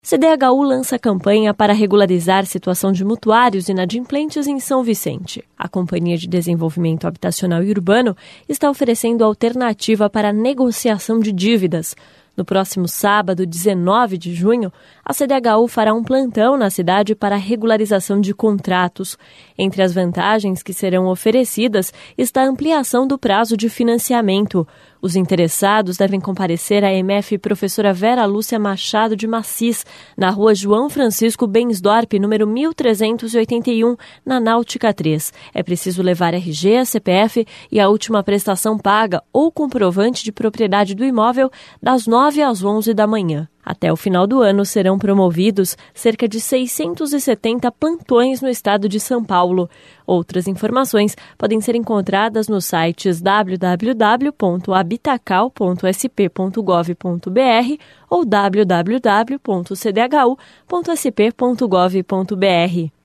CDHU lança campanha para regularizar situação de mutuários inadimplentes em São Vicente. A Companhia de Desenvolvimento Habitacional e Urbano está oferecendo alternativa para negociação de dívidas. No próximo sábado, 19 de junho, a CDHU fará um plantão na cidade para regularização de contratos. Entre as vantagens que serão oferecidas está a ampliação do prazo de financiamento. Os interessados devem comparecer à MF Professora Vera Lúcia Machado de Macis, na rua João Francisco Bensdorp, número 1381, na Náutica 3. É preciso levar RG, CPF e a última prestação paga ou comprovante de propriedade do imóvel das 9 às 11 da manhã. Até o final do ano serão promovidos cerca de 670 plantões no estado de São Paulo. Outras informações podem ser encontradas nos sites www.habitacal.sp.gov.br ou www.cdhu.sp.gov.br.